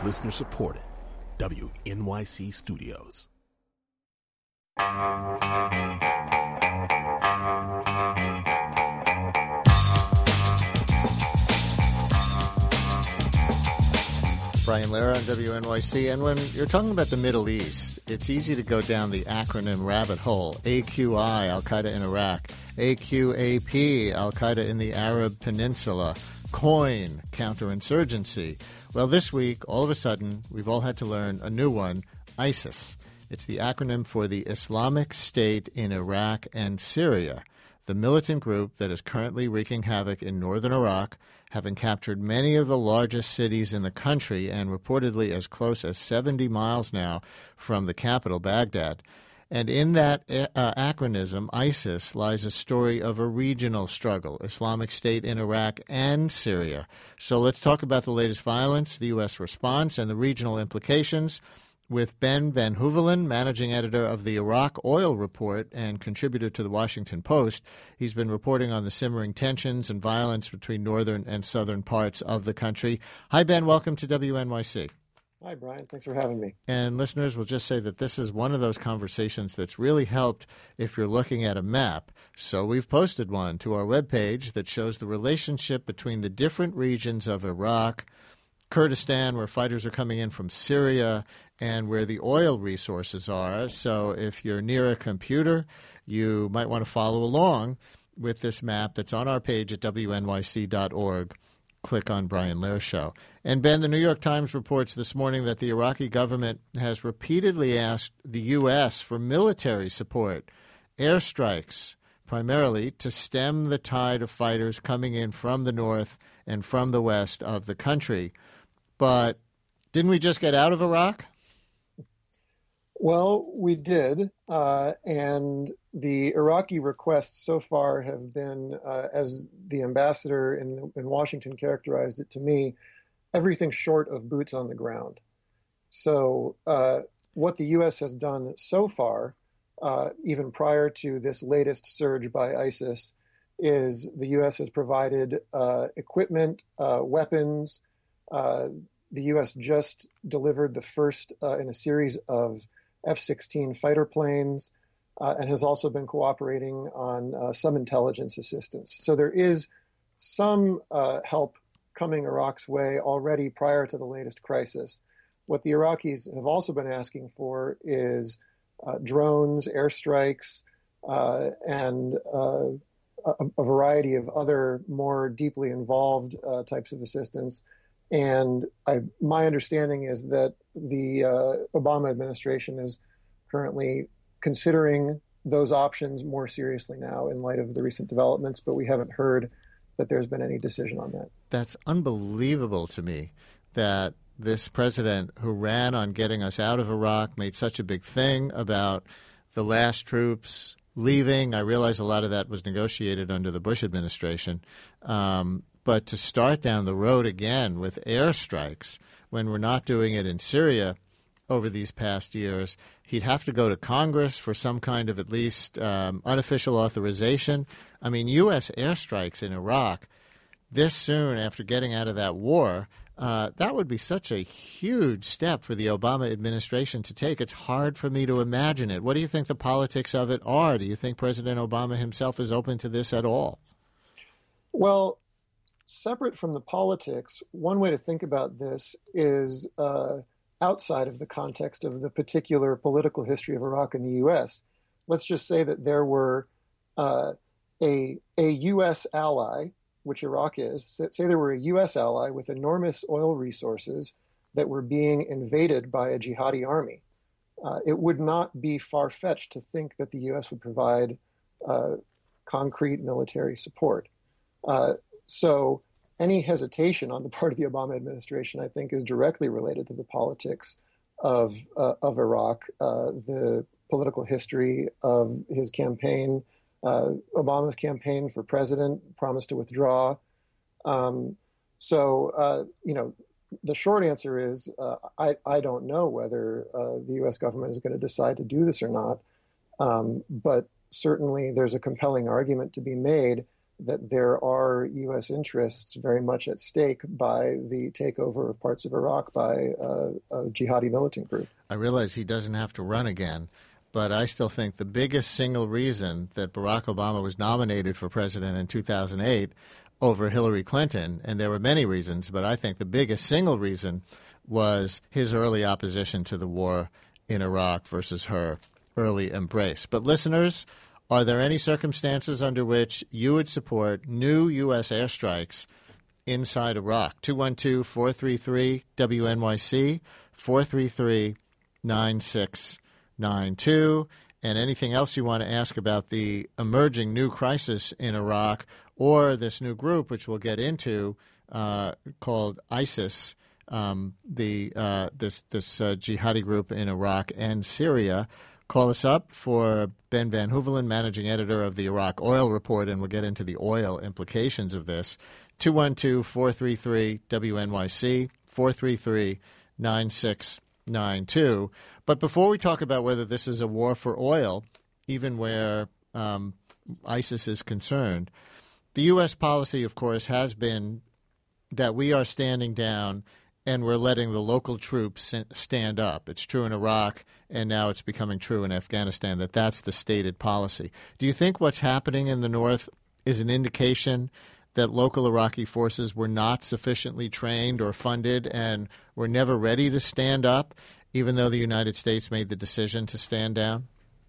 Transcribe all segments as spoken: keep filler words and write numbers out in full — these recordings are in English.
Listener supported. W N Y C Studios. Brian Lehrer on W N Y C. And when you're talking about the Middle East, it's easy to go down the acronym rabbit hole. A Q I, Al-Qaeda in Iraq. A Q A P, Al-Qaeda in the Arab Peninsula. COIN, counterinsurgency. Well, this week, all of a sudden, we've all had to learn a new one, ISIS. It's the acronym for the Islamic State in Iraq and Syria, the militant group that is currently wreaking havoc in northern Iraq, having captured many of the largest cities in the country and reportedly as close as seventy miles now from the capital, Baghdad. And in that uh, acronym, ISIS, lies a story of a regional struggle, Islamic State in Iraq and Syria. So let's talk about the latest violence, the U S response, and the regional implications with Ben Van Hoevelen, managing editor of the Iraq Oil Report and contributor to the Washington Post. He's been reporting on the simmering tensions and violence between northern and southern parts of the country. Hi, Ben. Welcome to W N Y C. Hi, Brian. Thanks for having me. And listeners will just say that this is one of those conversations that's really helped if you're looking at a map. So we've posted one to our webpage that shows the relationship between the different regions of Iraq, Kurdistan, where fighters are coming in from Syria, and where the oil resources are. So if you're near a computer, you might want to follow along with this map that's on our page at W N Y C dot org. Click on Brian Lehrer Show. And Ben, the New York Times reports this morning that the Iraqi government has repeatedly asked the U S for military support, airstrikes, primarily to stem the tide of fighters coming in from the north and from the west of the country. But didn't we just get out of Iraq? Well, we did, uh, and the Iraqi requests so far have been, uh, as the ambassador in, in Washington characterized it to me, everything short of boots on the ground. So uh, what the U S has done so far, uh, even prior to this latest surge by ISIS, is the U S has provided uh, equipment, uh, weapons. Uh, the U S just delivered the first uh, in a series of F sixteen fighter planes, uh, and has also been cooperating on uh, some intelligence assistance. So there is some uh, help coming Iraq's way already prior to the latest crisis. What the Iraqis have also been asking for is uh, drones, airstrikes, uh, and uh, a, a variety of other more deeply involved uh, types of assistance. And I, my understanding is that the uh, Obama administration is currently considering those options more seriously now in light of the recent developments, but we haven't heard that there's been any decision on that. That's unbelievable to me that this president who ran on getting us out of Iraq made such a big thing about the last troops leaving. I realize a lot of that was negotiated under the Bush administration. Um, But to start down the road again with airstrikes when we're not doing it in Syria over these past years, he'd have to go to Congress for some kind of at least um, unofficial authorization. I mean, U S airstrikes in Iraq this soon after getting out of that war, uh, that would be such a huge step for the Obama administration to take. It's hard for me to imagine it. What do you think the politics of it are? Do you think President Obama himself is open to this at all? Well, separate from the politics, one way to think about this is uh, outside of the context of the particular political history of Iraq and the U S. Let's just say that there were uh, a, a U S ally, which Iraq is. Say there were a U S ally with enormous oil resources that were being invaded by a jihadi army. Uh, it would not be far-fetched to think that the U S would provide uh, concrete military support. Uh, So any hesitation on the part of the Obama administration, I think, is directly related to the politics of uh, of Iraq, uh, the political history of his campaign. Uh, Obama's campaign for president promised to withdraw. Um, so, uh, you know, the short answer is uh, I, I don't know whether uh, the U S government is going to decide to do this or not. Um, but certainly there's a compelling argument to be made that there are U S interests very much at stake by the takeover of parts of Iraq by uh, a jihadi militant group. I realize he doesn't have to run again, but I still think the biggest single reason that Barack Obama was nominated for president in two thousand eight over Hillary Clinton, and there were many reasons, but I think the biggest single reason was his early opposition to the war in Iraq versus her early embrace. But listeners, are there any circumstances under which you would support new U S airstrikes inside Iraq? two one two, four three three, W N Y C, four three three, nine six nine two. And anything else you want to ask about the emerging new crisis in Iraq or this new group, which we'll get into, uh, called ISIS, um, the uh, this, this uh, jihadi group in Iraq and Syria. Call us up for Ben Van Hoevelen, managing editor of the Iraq Oil Report, and we'll get into the oil implications of this. two one two, four three three, W N Y C, four three three, nine six nine two. But before we talk about whether this is a war for oil, even where um, ISIS is concerned, the U S policy, of course, has been that we are standing down and we're letting the local troops stand up. It's true in Iraq, and now it's becoming true in Afghanistan, that that's the stated policy. Do you think what's happening in the north is an indication that local Iraqi forces were not sufficiently trained or funded and were never ready to stand up, even though the United States made the decision to stand down?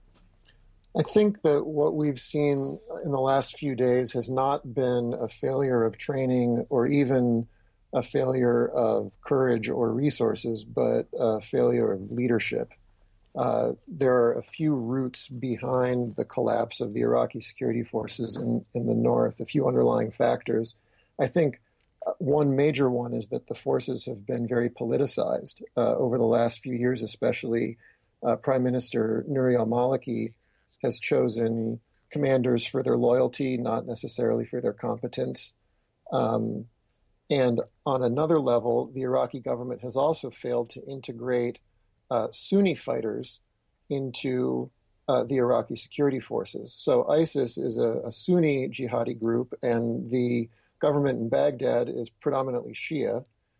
I think that what we've seen in the last few days has not been a failure of training or even a failure of courage or resources, but a failure of leadership. Uh, there are a few roots behind the collapse of the Iraqi security forces in, in the north, a few underlying factors. I think one major one is that the forces have been very politicized uh, over the last few years, especially. Uh, Prime Minister Nouri al-Maliki has chosen commanders for their loyalty, not necessarily for their competence. Um, and on another level, the Iraqi government has also failed to integrate uh, Sunni fighters into uh, the Iraqi security forces. So ISIS is a, a Sunni jihadi group, and the government in Baghdad is predominantly Shia.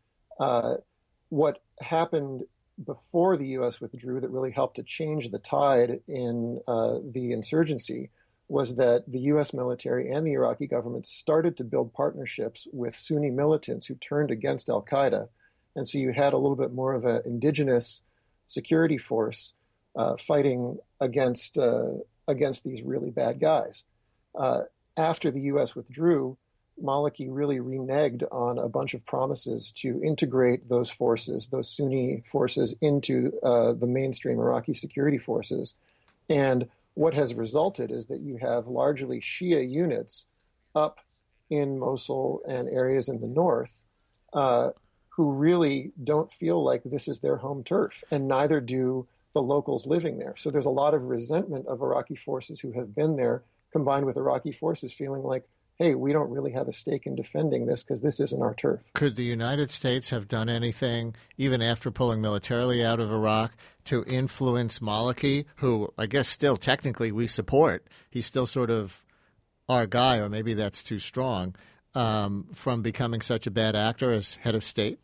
Uh, what happened before the U S withdrew that really helped to change the tide in uh, the insurgency was that the U S military and the Iraqi government started to build partnerships with Sunni militants who turned against al-Qaeda. And so you had a little bit more of an indigenous security force uh, fighting against, uh, against these really bad guys. Uh, after the U S withdrew, Maliki really reneged on a bunch of promises to integrate those forces, those Sunni forces, into uh, the mainstream Iraqi security forces. And what has resulted is that you have largely Shia units up in Mosul and areas in the north uh, who really don't feel like this is their home turf, and neither do the locals living there. So there's a lot of resentment of Iraqi forces who have been there, combined with Iraqi forces feeling like, hey, we don't really have a stake in defending this because this isn't our turf. Could the United States have done anything, even after pulling militarily out of Iraq, to influence Maliki, who I guess still technically we support? He's still sort of our guy, or maybe that's too strong, um, from becoming such a bad actor as head of state?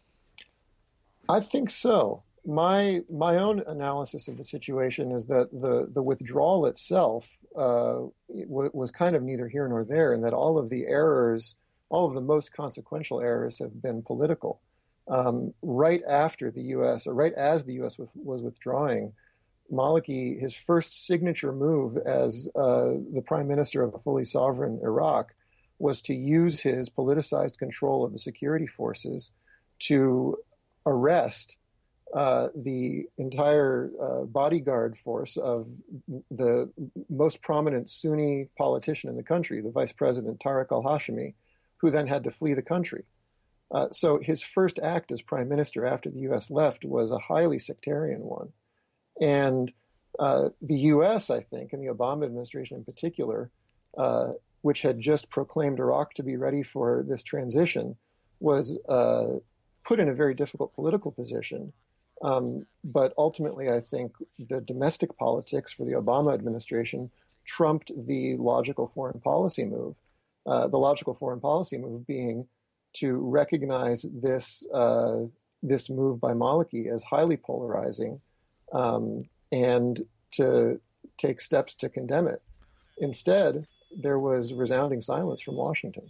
I think so. My my own analysis of the situation is that the, the withdrawal itself uh, w- was kind of neither here nor there, and that all of the errors, all of the most consequential errors have been political. Um, right after the U S, or right as the U S was, was withdrawing, Maliki, his first signature move as uh, the prime minister of a fully sovereign Iraq was to use his politicized control of the security forces to arrest Uh, the entire uh, bodyguard force of the most prominent Sunni politician in the country, the vice president Tariq al-Hashimi, who then had to flee the country. Uh, so his first act as prime minister after the U S left was a highly sectarian one. And uh, the U S, I think, and the Obama administration in particular, uh, which had just proclaimed Iraq to be ready for this transition, was uh, put in a very difficult political position. Um, but ultimately, I think the domestic politics for the Obama administration trumped the logical foreign policy move. uh, the logical foreign policy move being to recognize this uh, this move by Maliki as highly polarizing, um, and to take steps to condemn it. Instead, there was resounding silence from Washington.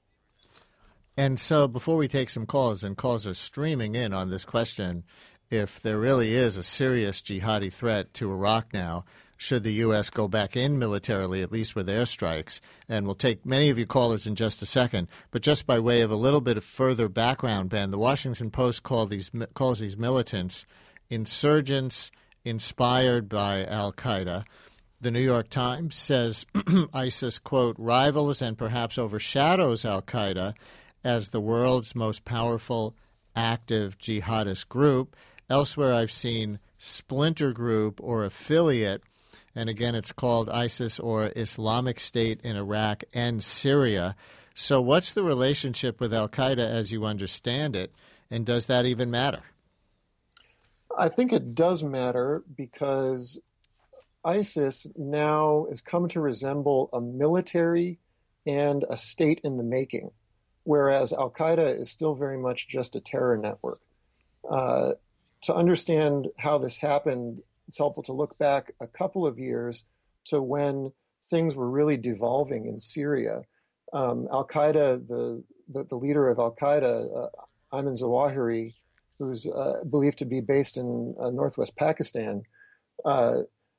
And so before we take some calls, and calls are streaming in on this question, if there really is a serious jihadi threat to Iraq now, should the U S go back in militarily, at least with airstrikes? And we'll take many of your callers in just a second. But just by way of a little bit of further background, Ben, the Washington Post called these, calls these militants insurgents inspired by al-Qaeda. The New York Times says ISIS, quote, rivals and perhaps overshadows al-Qaeda as the world's most powerful active jihadist group. Elsewhere, I've seen splinter group or affiliate, and again, it's called ISIS or Islamic State in Iraq and Syria. So what's the relationship with al-Qaeda as you understand it, and does that even matter? I think it does matter because ISIS now has come to resemble a military and a state in the making, whereas al-Qaeda is still very much just a terror network. Uh, to understand how this happened, it's helpful to look back a couple of years to when things were really devolving in Syria. Um, al-Qaeda, the, the, the leader of al-Qaeda, uh, Ayman Zawahiri, who's uh, believed to be based in uh, northwest Pakistan, uh,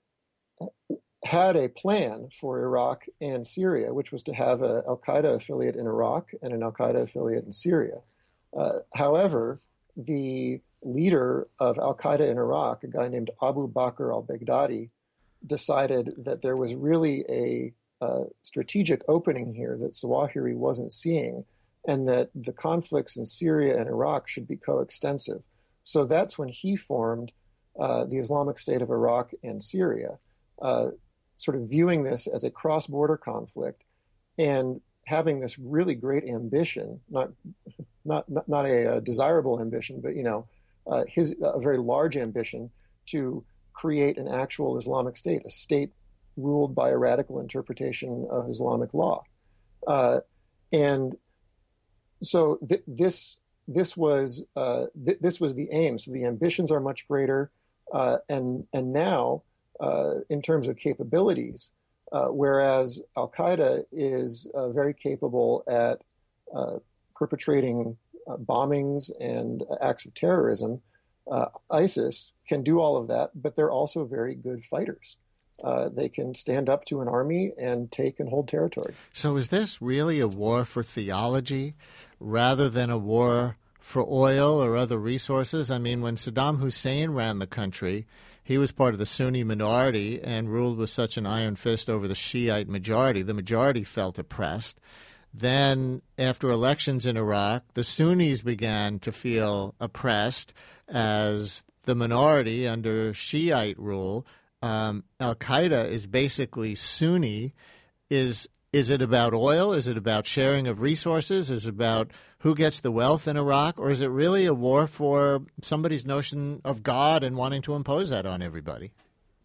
had a plan for Iraq and Syria, which was to have an al-Qaeda affiliate in Iraq and an al-Qaeda affiliate in Syria. Uh, however, the leader of al-Qaeda in Iraq, a guy named Abu Bakr al-Baghdadi, decided that there was really a uh, strategic opening here that Zawahiri wasn't seeing, and that the conflicts in Syria and Iraq should be coextensive. So that's when he formed uh, the Islamic State of Iraq and Syria, uh, sort of viewing this as a cross-border conflict and having this really great ambition, not not not, not a, a desirable ambition, but, you know, uh, his a very large ambition to create an actual Islamic state, a state ruled by a radical interpretation of Islamic law. Uh, and so th- this this was uh, th- this was the aim. So the ambitions are much greater, uh, and and now uh, in terms of capabilities, uh, whereas al-Qaeda is uh, very capable at uh, perpetrating uh, bombings and acts of terrorism, uh, ISIS can do all of that, but they're also very good fighters. Uh, they can stand up to an army and take and hold territory. So is this really a war for theology rather than a war for oil or other resources? I mean, when Saddam Hussein ran the country, he was part of the Sunni minority and ruled with such an iron fist over the Shiite majority. The majority felt oppressed. Then, after elections in Iraq, the Sunnis began to feel oppressed as the minority under Shiite rule. Um, al-Qaeda is basically Sunni. Is is it about oil? Is it about sharing of resources? Is it about who gets the wealth in Iraq? Or is it really a war for somebody's notion of God and wanting to impose that on everybody?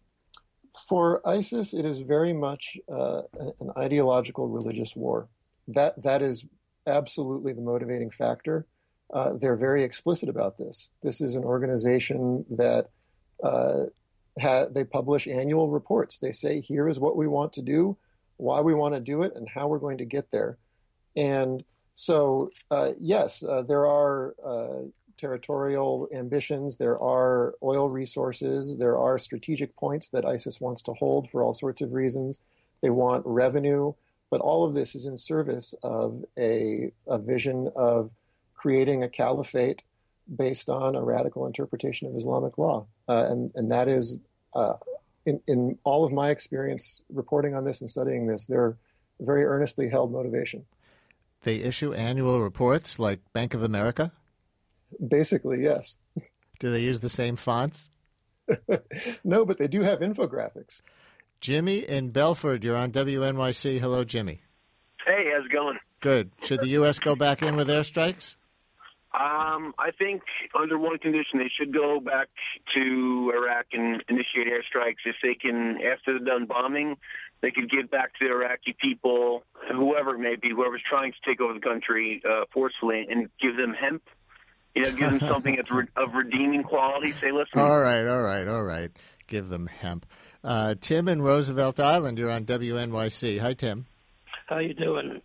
For ISIS, it is very much uh, an ideological religious war. That that is absolutely the motivating factor. Uh, they're very explicit about this. This is an organization that uh, ha- they publish annual reports. They say, here is what we want to do, why we want to do it, and how we're going to get there. And so, uh, yes, uh, there are uh, territorial ambitions, there are oil resources, there are strategic points that ISIS wants to hold for all sorts of reasons. They want revenue, but all of this is in service of a, a vision of creating a caliphate based on a radical interpretation of Islamic law. Uh, and, and that is, uh, in, in all of my experience reporting on this and studying this, they're very earnestly held motivation. They issue annual reports like Bank of America? Basically, yes. Do they use the same fonts? No, but they do have infographics. Jimmy in Belford, you're on W N Y C. Hello, Jimmy. Hey, how's it going? Good. Should the U S go back in with airstrikes? Um, I think under one condition, they should go back to Iraq and initiate airstrikes if they can, after they're done bombing, they could give back to the Iraqi people, whoever it may be, whoever's trying to take over the country uh, forcefully, and give them hemp. You know, give them something that's re- of redeeming quality. Say, listen. All right, all right, all right. Give them hemp. Uh, Tim in Roosevelt Island, you're on W N Y C. Hi, Tim. How you doing?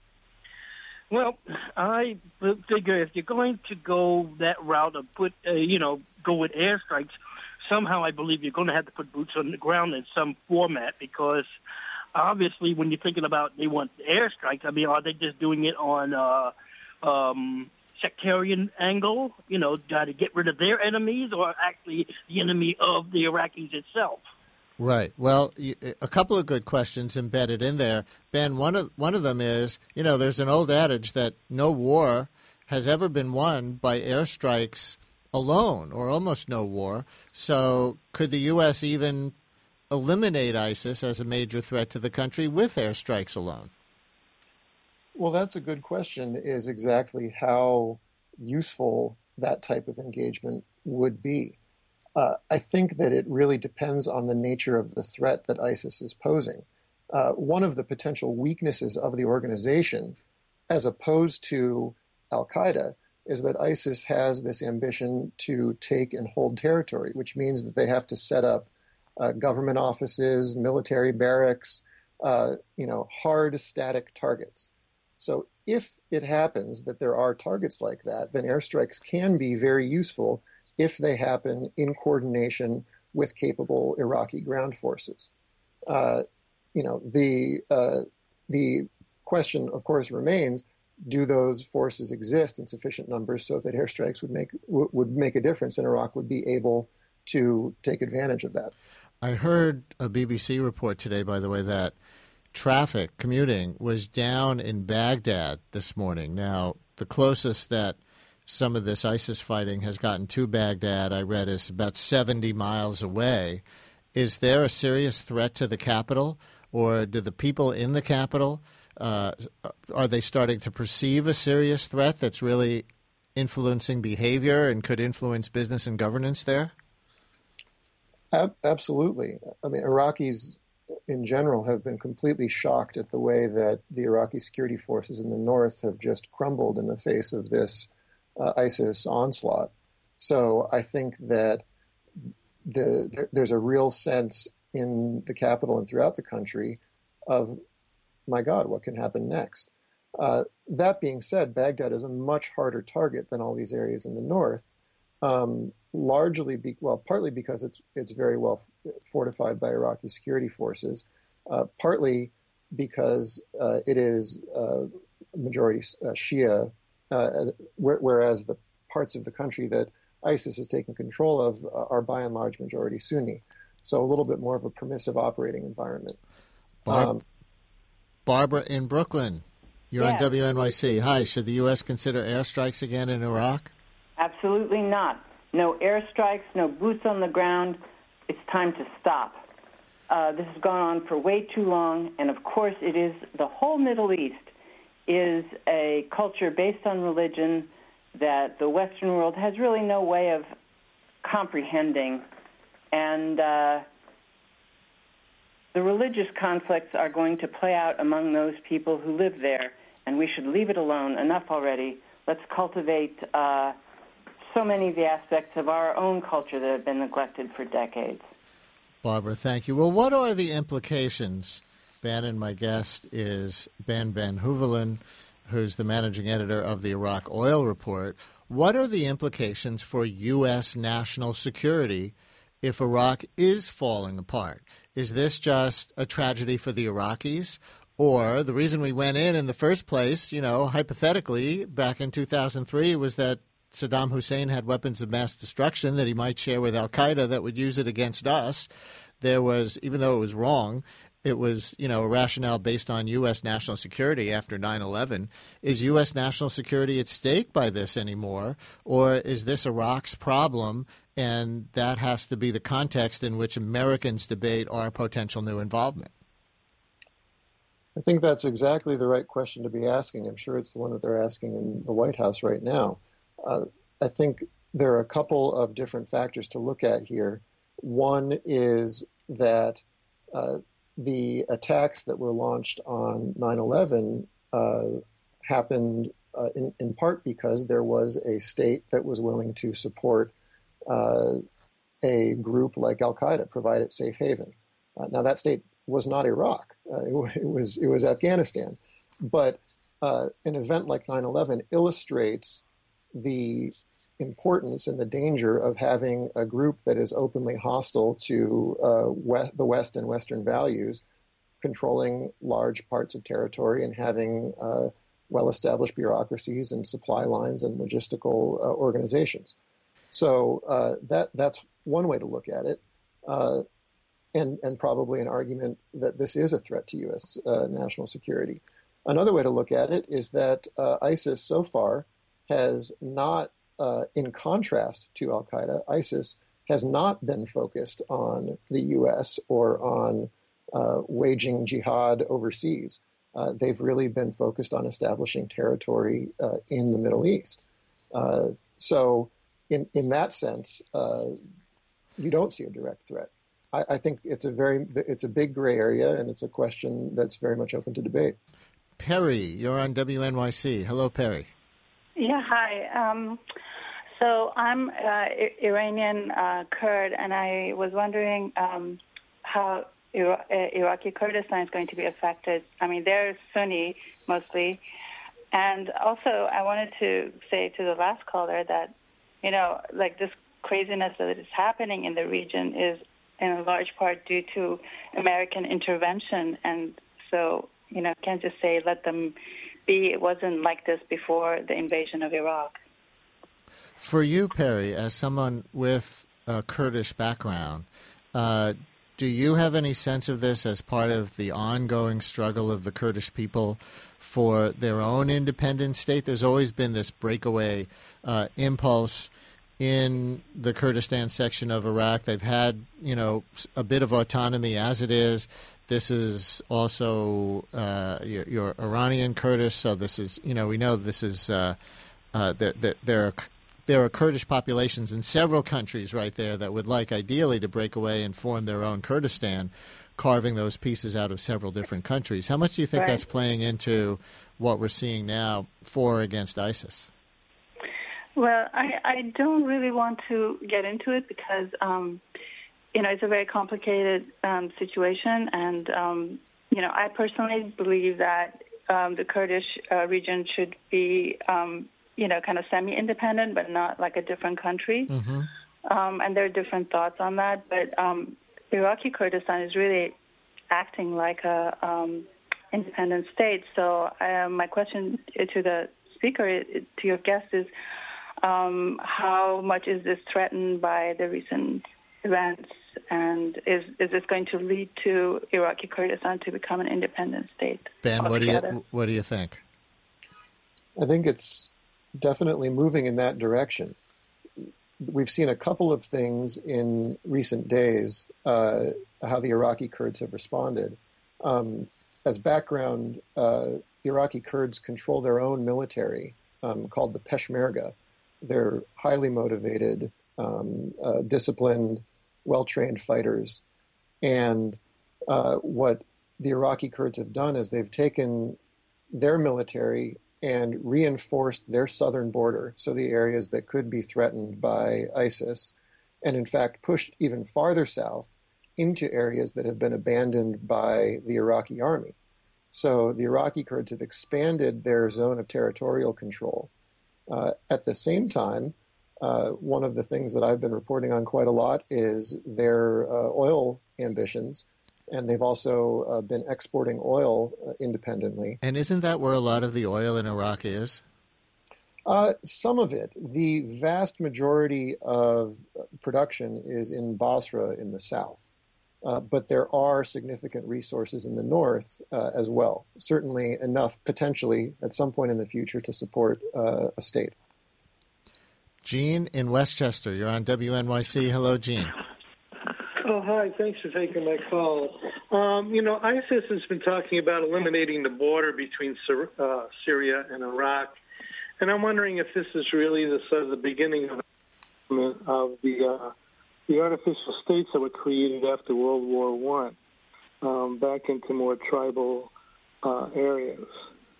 Well, I figure if you're going to go that route of put, uh, you know, go with airstrikes, somehow I believe you're going to have to put boots on the ground in some format, because obviously when you're thinking about they want airstrikes, I mean, are they just doing it on uh, um, sectarian angle, you know, try to get rid of their enemies, or actually the enemy of the Iraqis itself? Right. Well, a couple of good questions embedded in there. Ben, one of one of them is, you know, there's an old adage that no war has ever been won by airstrikes alone, or almost no war. So could the U S even eliminate ISIS as a major threat to the country with airstrikes alone? Well, that's a good question, is exactly how useful that type of engagement would be. Uh, I think that it really depends on the nature of the threat that ISIS is posing. Uh, one of the potential weaknesses of the organization, as opposed to al-Qaeda, is that ISIS has this ambition to take and hold territory, which means that they have to set up uh, government offices, military barracks, uh, you know, hard, static targets. So if it happens that there are targets like that, then airstrikes can be very useful if they happen in coordination with capable Iraqi ground forces. Uh, you know, the uh, the question, of course, remains: do those forces exist in sufficient numbers so that airstrikes would make w- would make a difference, and Iraq would be able to take advantage of that? I heard a B B C report today, by the way, that traffic commuting was down in Baghdad this morning. Now, the closest that some of this ISIS fighting has gotten to Baghdad, I read, is about seventy miles away. Is there a serious threat to the capital, or do the people in the capital, uh, are they starting to perceive a serious threat that's really influencing behavior and could influence business and governance there? Ab- absolutely. I mean, Iraqis in general have been completely shocked at the way that the Iraqi security forces in the north have just crumbled in the face of this Uh, ISIS onslaught. So I think that the, there, there's a real sense in the capital and throughout the country of, my God, what can happen next? Uh, that being said, Baghdad is a much harder target than all these areas in the north, um, largely, be, well, partly because it's it's very well fortified by Iraqi security forces, uh, partly because uh, it is uh, majority uh, Shia, Uh, whereas the parts of the country that ISIS is taking control of uh, are by and large majority Sunni. So a little bit more of a permissive operating environment. Barb- um, Barbara in Brooklyn, you're yes. on W N Y C. Hi, should the U S consider airstrikes again in Iraq? Absolutely not. No airstrikes, no boots on the ground. It's time to stop. Uh, this has gone on for way too long, and of course it is the whole Middle East is a culture based on religion that the Western world has really no way of comprehending. And uh, the religious conflicts are going to play out among those people who live there, and we should leave it alone. Enough already. Let's cultivate uh, so many of the aspects of our own culture that have been neglected for decades. Barbara, thank you. Well, what are the implications? Ben, and my guest is Ben Van Hoevelen, who's the managing editor of the Iraq Oil Report. What are the implications for U S national security if Iraq is falling apart? Is this just a tragedy for the Iraqis? Or the reason we went in in the first place, you know, hypothetically, back in two thousand three, was that Saddam Hussein had weapons of mass destruction that he might share with al-Qaeda that would use it against us. There was, even though it was wrong, it was, you know, a rationale based on U S national security after nine eleven. Is U S national security at stake by this anymore? Or is this Iraq's problem, and that has to be the context in which Americans debate our potential new involvement? I think that's exactly the right question to be asking. I'm sure it's the one that they're asking in the White House right now. Uh, I think there are a couple of different factors to look at here. One is that uh, the attacks that were launched on nine eleven uh, happened uh, in, in part because there was a state that was willing to support uh, a group like Al-Qaeda, provide it safe haven. Uh, now, that state was not Iraq. Uh, it, it was it was Afghanistan. But uh, an event like nine eleven illustrates the importance and the danger of having a group that is openly hostile to uh, we- the West and Western values, controlling large parts of territory and having uh, well-established bureaucracies and supply lines and logistical uh, organizations. So uh, that that's one way to look at it, uh, and and probably an argument that this is a threat to U S uh, national security. Another way to look at it is that uh, ISIS so far has not, uh, in contrast to Al-Qaeda, ISIS has not been focused on the U S or on uh, waging jihad overseas. Uh, they've really been focused on establishing territory uh, in the Middle East. Uh, so in, in that sense, uh, you don't see a direct threat. I, I think it's a very, it's a big gray area, and it's a question that's very much open to debate. Perry, you're on W N Y C. Hello, Perry. Yeah, hi. Um, so I'm uh, Iranian uh, Kurd, and I was wondering um, how Ira- Iraqi Kurdistan is going to be affected. I mean, they're Sunni mostly. And also, I wanted to say to the last caller that, you know, like this craziness that is happening in the region is in a large part due to American intervention. And so, you know, can't just say let them be. It wasn't like this before the invasion of Iraq. For you, Perry, as someone with a Kurdish background, uh, do you have any sense of this as part of the ongoing struggle of the Kurdish people for their own independent state? There's always been this breakaway uh, impulse in the Kurdistan section of Iraq. They've had, you know, a bit of autonomy as it is. This is also uh, your, your Iranian Kurdish, so this is, you know, we know this is, uh, uh, there, there, there, are, there are Kurdish populations in several countries right there that would like ideally to break away and form their own Kurdistan, carving those pieces out of several different countries. How much do you think right. that's playing into what we're seeing now for or against ISIS? Well, I, I don't really want to get into it because, um, you know, it's a very complicated um, situation. And, um, you know, I personally believe that um, the Kurdish uh, region should be, um, you know, kind of semi-independent, but not like a different country. Mm-hmm. Um, and there are different thoughts on that. But um, Iraqi Kurdistan is really acting like a um, independent state. So uh, my question to the speaker, to your guest, is um, how much is this threatened by the recent events, and is is this going to lead to Iraqi Kurdistan to become an independent state? Ben, what do altogether? you what do you think? I think it's definitely moving in that direction. We've seen a couple of things in recent days, uh, how the Iraqi Kurds have responded. Um, as background, uh, Iraqi Kurds control their own military um, called the Peshmerga. They're highly motivated, um, uh, disciplined, well-trained fighters. And uh, what the Iraqi Kurds have done is they've taken their military and reinforced their southern border, so the areas that could be threatened by ISIS, and in fact pushed even farther south into areas that have been abandoned by the Iraqi army. So the Iraqi Kurds have expanded their zone of territorial control. Uh, at the same time, uh, one of the things that I've been reporting on quite a lot is their uh, oil ambitions. And they've also uh, been exporting oil uh, independently. And isn't that where a lot of the oil in Iraq is? Uh, some of it. The vast majority of production is in Basra in the south. Uh, but there are significant resources in the north uh, as well. Certainly enough, potentially, at some point in the future to support uh, a state. Gene in Westchester, you're on W N Y C. Hello, Gene. Oh, hi. Thanks for taking my call. Um, you know, ISIS has been talking about eliminating the border between Syr- uh, Syria and Iraq. And I'm wondering if this is really the sort of the beginning of, of the uh, the artificial states that were created after World War One. um, back into more tribal uh, areas.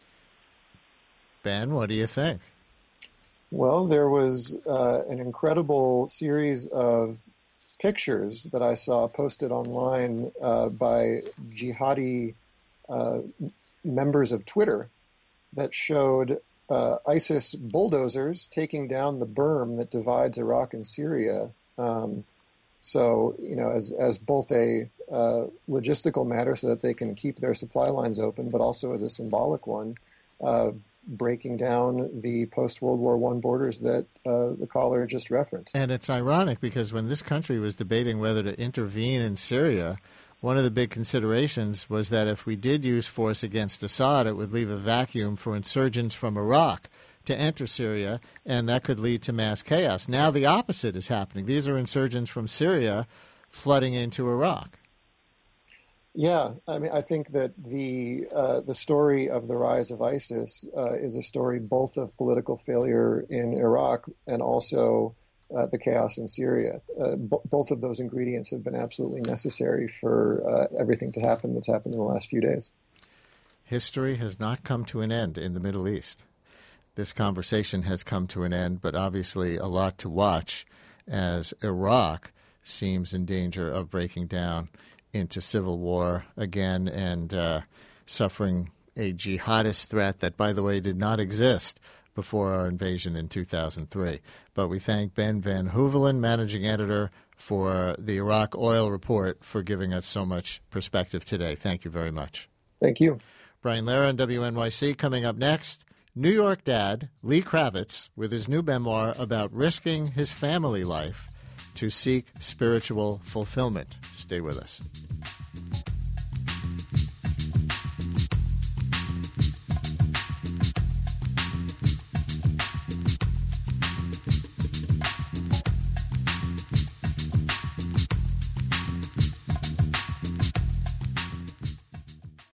Ben, what do you think? Well, there was uh, an incredible series of pictures that I saw posted online uh, by jihadi uh, members of Twitter that showed uh, ISIS bulldozers taking down the berm that divides Iraq and Syria. Um, so, you know, as as both a uh, logistical matter so that they can keep their supply lines open, but also as a symbolic one, uh, breaking down the post-World War One borders that uh, the caller just referenced. And it's ironic because when this country was debating whether to intervene in Syria, one of the big considerations was that if we did use force against Assad, it would leave a vacuum for insurgents from Iraq to enter Syria, and that could lead to mass chaos. Now the opposite is happening. These are insurgents from Syria flooding into Iraq. Yeah, I mean, I think that the uh, the story of the rise of ISIS uh, is a story both of political failure in Iraq and also uh, the chaos in Syria. Uh, b- both of those ingredients have been absolutely necessary for uh, everything to happen that's happened in the last few days. History has not come to an end in the Middle East. This conversation has come to an end, but obviously a lot to watch as Iraq seems in danger of breaking down into civil war again and uh, suffering a jihadist threat that, by the way, did not exist before our invasion in two thousand three. But we thank Ben Van Hoevelen, managing editor for the Iraq Oil Report, for giving us so much perspective today. Thank you very much. Thank you. Brian Lara on W N Y C. Coming up next, New York dad Lee Kravitz with his new memoir about risking his family life to seek spiritual fulfillment. Stay with us.